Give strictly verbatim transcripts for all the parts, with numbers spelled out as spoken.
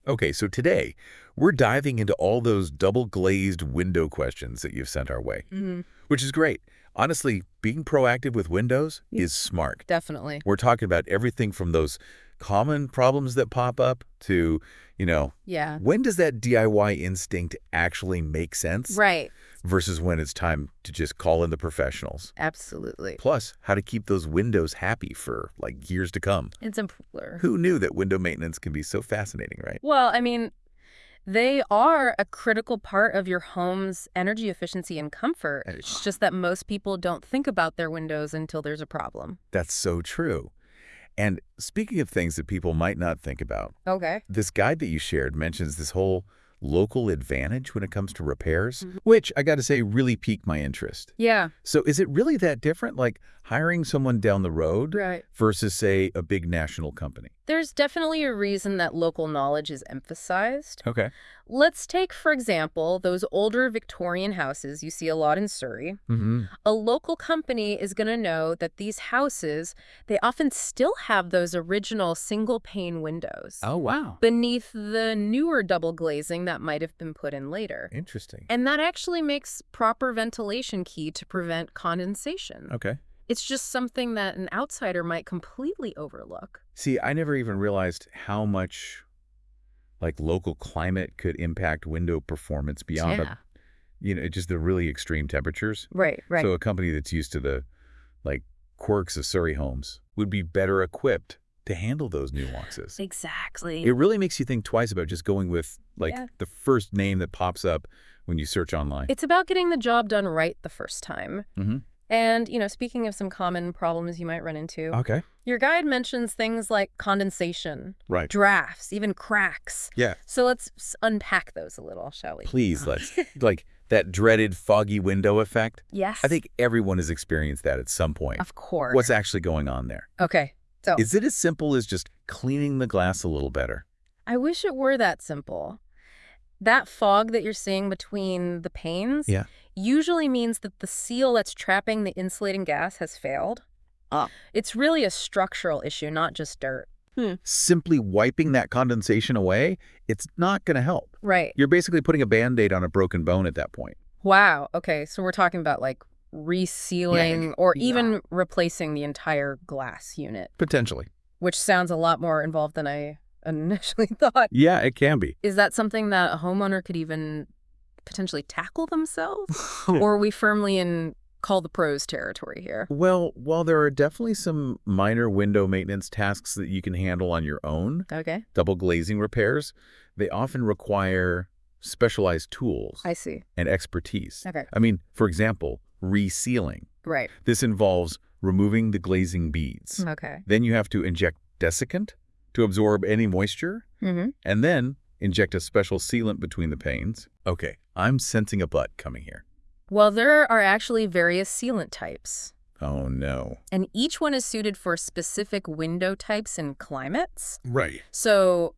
Okay, so today we're diving into all those double-glazed window questions that you've sent our way, Hmm. which is great. Honestly, being proactive with windows is smart. Definitely. We're talking about everything from those common problems that pop up to, you know, Yeah. when does that D I Y instinct actually make sense Right. versus when it's time to just call in the professionals. Absolutely. Plus, how to keep those windows happy for, like, years to come. It's simpler. Who knew that window maintenance can be so fascinating, right? Well, I mean, they are a critical part of your home's energy efficiency and comfort. It's just that most people don't think about their windows until there's a problem. That's so true. And speaking of things that people might not think about, Okay. this guide that you shared mentions this whole local advantage when it comes to repairs, Mhm. which I got to say really piqued my interest. Yeah. So is it really that different, like hiring someone down the road Right. versus, say, a big national company? There's definitely a reason that local knowledge is emphasized. Okay. Let's take, for example, those older Victorian houses you see a lot in Surrey. Mm-hmm. A local company is going to know that these houses, they often still have those original single-pane windows Oh, wow. beneath the newer double glazing that might have been put in later. Interesting. And that actually makes proper ventilation key to prevent condensation. Okay. It's just something that an outsider might completely overlook. See, I never even realized how much, like, local climate could impact window performance beyond, Yeah. a, you know, just the really extreme temperatures. Right, right. So a company that's used to the, like, quirks of Surrey homes would be better equipped to handle those nuances. Exactly. It really makes you think twice about just going with, like, Yeah. the first name that pops up when you search online. It's about getting the job done right the first time. Mm-hmm. And, you know, speaking of some common problems you might run into, Okay. your guide mentions things like condensation, Right. drafts, even cracks. Yeah. So let's s- unpack those a little, shall we? Please, let's, like, that dreaded foggy window effect. Yes. I think everyone has experienced that at some point. Of course. What's actually going on there? Okay. So Is it as simple as just cleaning the glass a little better? I wish it were that simple. That fog that you're seeing between the panes Yeah. usually means that the seal that's trapping the insulating gas has failed. Ah. It's really a structural issue, not just dirt. Simply wiping that condensation away, it's not going to help. Right. You're basically putting a Band-Aid on a broken bone at that point. Wow. Okay. So we're talking about like resealing Yeah. or even replacing the entire glass unit, Potentially. which sounds a lot more involved than I initially thought. Yeah, it can be. Is that something that a homeowner could even potentially tackle themselves? Or are we firmly in call the pros territory here? Well, while there are definitely some minor window maintenance tasks that you can handle on your own, Okay. double glazing repairs, they often require specialized tools I see. and expertise. Okay. I mean, for example, resealing. Right. This involves removing the glazing beads. Okay. Then you have to inject desiccant to absorb any moisture, Mm-hmm. and then inject a special sealant between the panes. Okay, I'm sensing a but coming here. Well, there are actually various sealant types, Oh, no. and each one is suited for specific window types and climates. Right. So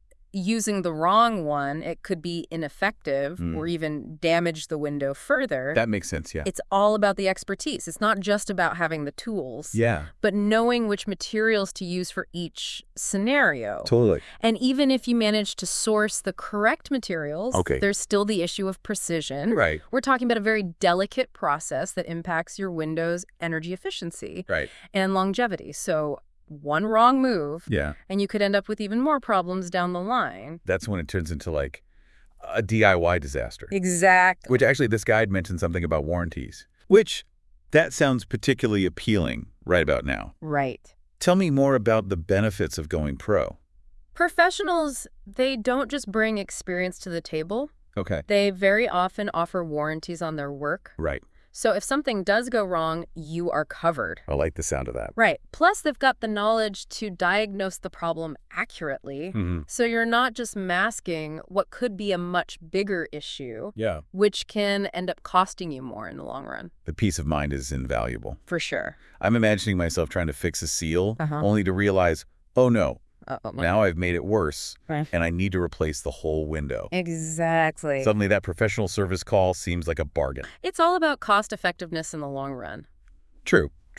using the wrong one, it could be ineffective Mm. or even damage the window further. That makes sense, yeah. It's all about the expertise. It's not just about having the tools, Yeah, but knowing which materials to use for each scenario. totally. And even if you manage to source the correct materials, Okay. there's still the issue of precision. Right, We're talking about a very delicate process that impacts your window's energy efficiency right. and longevity. So one wrong move, Yeah, and you could end up with even more problems down the line. that's when it turns into, like, a D I Y disaster. Exactly. Which actually, this guide mentioned something about warranties, which that sounds particularly appealing right about now. Right. Tell me more about the benefits of going pro. Professionals, they don't just bring experience to the table. Okay. They very often offer warranties on their work. Right. So if something does go wrong, you are covered. I like the sound of that. Right. Plus, they've got the knowledge to diagnose the problem accurately. Mm-hmm. So you're not just masking what could be a much bigger issue, Yeah. which can end up costing you more in the long run. The peace of mind is invaluable. For sure. I'm imagining myself trying to fix a seal, Uh-huh. only to realize, oh no, Uh-oh. now I've made it worse, Right. and I need to replace the whole window. Exactly. Suddenly that professional service call seems like a bargain. It's all about cost effectiveness in the long run. True, true.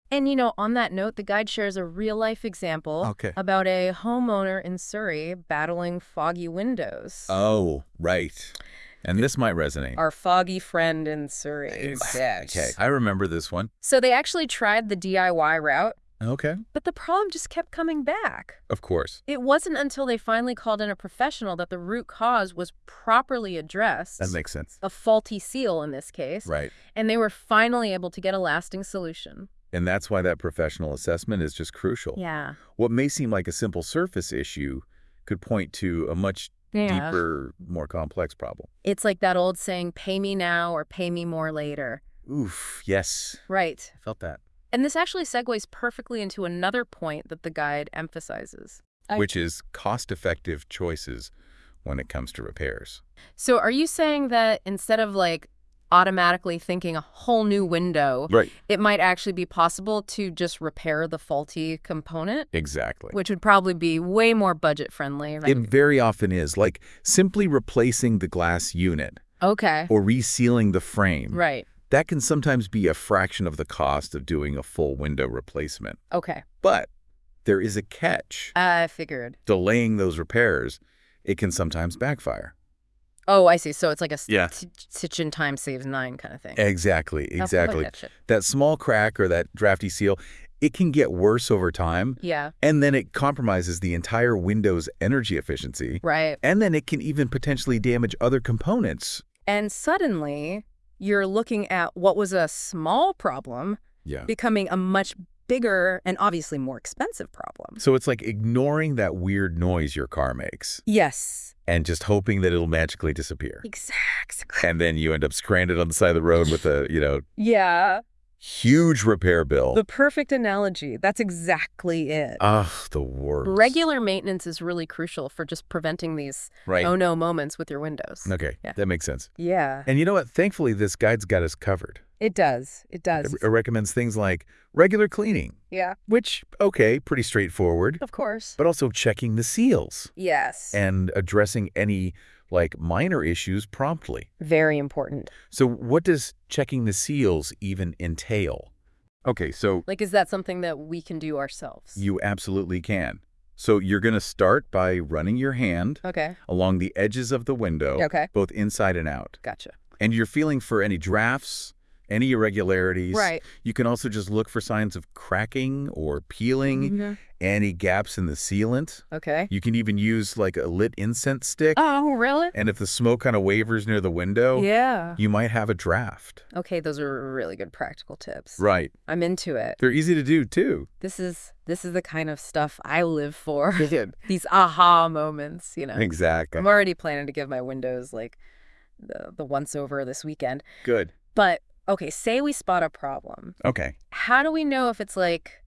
And, you know, on that note, the guide shares a real-life example Okay. about a homeowner in Surrey battling foggy windows. Oh, right. And this might resonate. Our foggy friend in Surrey. Okay, I remember this one. So they actually tried the D I Y route, Okay. but the problem just kept coming back. Of course. It wasn't until they finally called in a professional that the root cause was properly addressed. That makes sense. A faulty seal in this case. Right. And they were finally able to get a lasting solution. And that's why that professional assessment is just crucial. Yeah. What may seem like a simple surface issue could point to a much Yeah. deeper, more complex problem. It's like that old saying, pay me now or pay me more later. Oof, yes. Right. I felt that. And this actually segues perfectly into another point that the guide emphasizes. I- Which is cost-effective choices when it comes to repairs. So are you saying that instead of like automatically thinking a whole new window, Right. it might actually be possible to just repair the faulty component, Exactly. which would probably be way more budget friendly, right? It very often is, like simply replacing the glass unit Okay. or resealing the frame. Right. That can sometimes be a fraction of the cost of doing a full window replacement. Okay. But there is a catch. I figured. Delaying those repairs, it can sometimes backfire. Oh, I see. So it's like a Yeah. st- stitch in time saves nine kind of thing. Exactly, Oh, I exactly. get you. That small crack or that drafty seal, it can get worse over time, Yeah. and then it compromises the entire window's energy efficiency, Right. and then it can even potentially damage other components. And suddenly you're looking at what was a small problem Yeah. becoming a much bigger and obviously more expensive problem. So it's like ignoring that weird noise your car makes Yes. and just hoping that it'll magically disappear. Exactly. And then you end up stranded on the side of the road with a, you know, Yeah. huge repair bill. The perfect analogy. That's exactly it. Ugh, the worst. Regular maintenance is really crucial for just preventing these Right. oh no moments with your windows. Okay, Yeah. that makes sense. Yeah. And you know what? Thankfully, this guide's got us covered. It does. It It, does. it recommends things like regular cleaning, Yeah. which, okay, pretty straightforward, Of course. but also checking the seals Yes. and addressing any, like, minor issues promptly. Very important. So what does checking the seals even entail? Okay, so Like, is that something that we can do ourselves? you absolutely can. So you're going to start by running your hand Okay. along the edges of the window, Okay. both inside and out. Gotcha. And you're feeling for any drafts, any irregularities. Right. You can also just look for signs of cracking or peeling, Mhm. any gaps in the sealant. Okay. You can even use like a lit incense stick. Oh, really? And if the smoke kind of wavers near the window, Yeah. you might have a draft. Okay, those are really good practical tips. Right. I'm into it. They're easy to do, too. This is this is the kind of stuff I live for. These aha moments, you know. Exactly. I'm already planning to give my windows like the the once over this weekend. Good. But okay, say we spot a problem. Okay. How do we know if it's like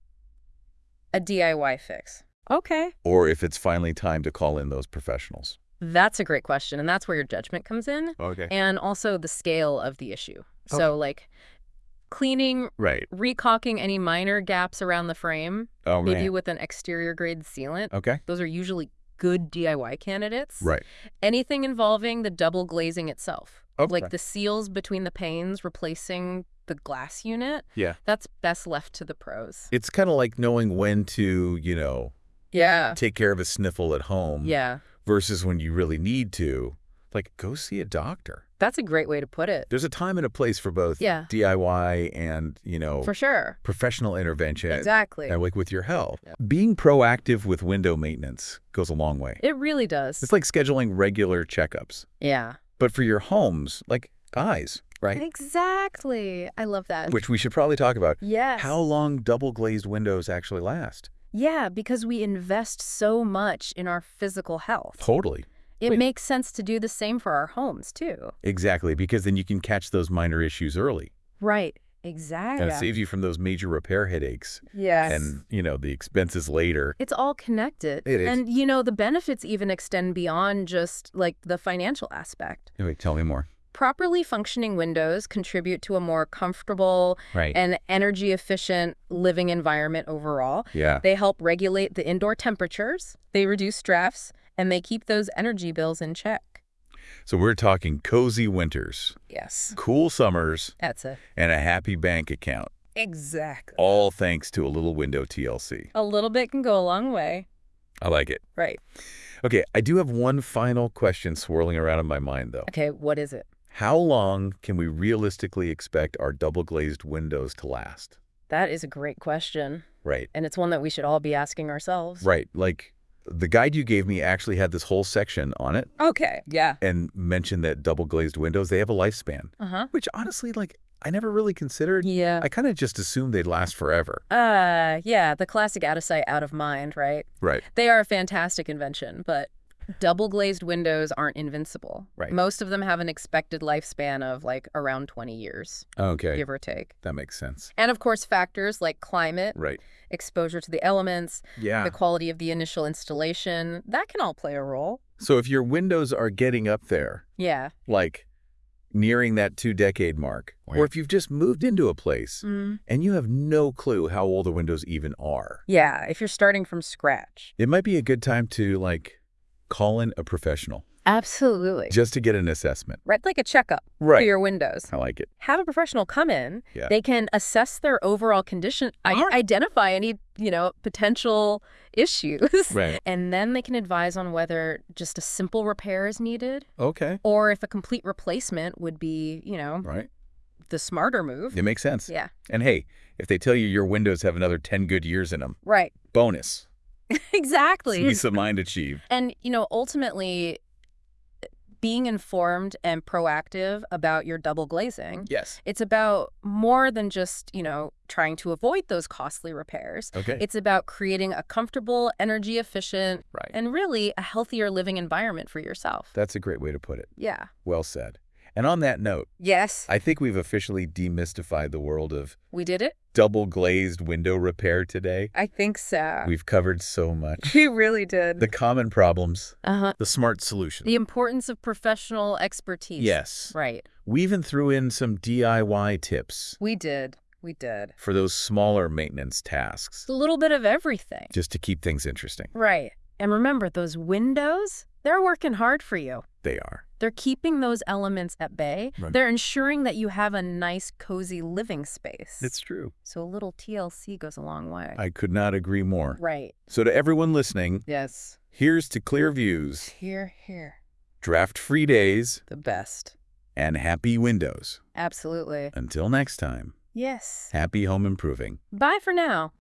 a D I Y fix? Okay. Or if it's finally time to call in those professionals. That's a great question, and that's where your judgment comes in, Okay. and also the scale of the issue. So like cleaning, Right. recalking any minor gaps around the frame, Oh, maybe man. with an exterior grade sealant. Okay. Those are usually good D I Y candidates. Right. Anything involving the double glazing itself, Okay. like the seals between the panes, replacing the glass unit, Yeah. that's best left to the pros. It's kind of like knowing when to, you know, Yeah. take care of a sniffle at home Yeah. versus when you really need to, like, go see a doctor. That's a great way to put it. There's a time and a place for both Yeah. D I Y and, you know, For sure. professional intervention. Exactly. And like with your health. Yeah. Being proactive with window maintenance goes a long way. It really does. It's like scheduling regular checkups. Yeah. But for your homes, like eyes, right? Exactly. I love that. Which we should probably talk about. Yes. How long double glazed windows actually last? Yeah, because we invest so much in our physical health. Totally. It Wait. makes sense to do the same for our homes, too. Exactly, because then you can catch those minor issues early. Right. Exactly. And it saves you from those major repair headaches Yes. and, you know, the expenses later. It's all connected. It is. And, you know, the benefits even extend beyond just, like, the financial aspect. Wait, tell me more. Properly functioning windows contribute to a more comfortable Right. and energy-efficient living environment overall. Yeah. They help regulate the indoor temperatures, they reduce drafts, and they keep those energy bills in check. So we're talking cozy winters, Yes. cool summers, That's it. and a happy bank account. Exactly. All thanks to a little window T L C. A little bit can go a long way. I like it. Right. Okay, I do have one final question swirling around in my mind, though. Okay, what is it? How long can we realistically expect our double-glazed windows to last? That is a great question. Right. And it's one that we should all be asking ourselves. Right. Like, the guide you gave me actually had this whole section on it Okay, yeah. and mentioned that double-glazed windows, they have a lifespan. Uh-huh. Which, honestly, like, I never really considered. Yeah. I kind of just assumed they'd last forever. Uh, yeah, the classic out of sight, out of mind, right? Right. They are a fantastic invention, but double glazed windows aren't invincible. Right. Most of them have an expected lifespan of like around twenty years, Okay. give or take. That makes sense. And of course, factors like climate, Right. exposure to the elements, Yeah. the quality of the initial installation, that can all play a role. So if your windows are getting up there, Yeah. like nearing that two-decade mark, or if you've just moved into a place Mm. and you have no clue how old the windows even are, Yeah, if you're starting from scratch. it might be a good time to, like, call in a professional Absolutely. just to get an assessment. Right, like a checkup for Right. your windows. I like it. Have a professional come in. Yeah. They can assess their overall condition, I- Alright. identify any, you know, potential issues. Right. And then they can advise on whether just a simple repair is needed Okay. or if a complete replacement would be, you know, Right. the smarter move. It makes sense. Yeah. And hey, if they tell you your windows have another ten good years in them, Right. bonus. Exactly. Peace of mind achieved. And, you know, ultimately, being informed and proactive about your double glazing, Yes. it's about more than just, you know, trying to avoid those costly repairs. Okay. It's about creating a comfortable, energy efficient, Right. and really a healthier living environment for yourself. That's a great way to put it. Yeah. Well said. And on that note, Yes. I think we've officially demystified the world of We did it? double-glazed window repair today. I think so. We've covered so much. We really did. The common problems, Uh-huh. the smart solutions. The importance of professional expertise. Yes. Right. We even threw in some D I Y tips We did. We did. for those smaller maintenance tasks, A little bit of everything. just to keep things interesting. Right. And remember, those windows, they're working hard for you. They are. They're keeping those elements at bay. Right. They're ensuring that you have a nice, cozy living space. It's true. So a little T L C goes a long way. I could not agree more. Right. So to everyone listening, Yes. here's to clear views, Here, here. draft-free days, The best. and happy windows. Absolutely. Until next time, Yes. happy home improving. Bye for now.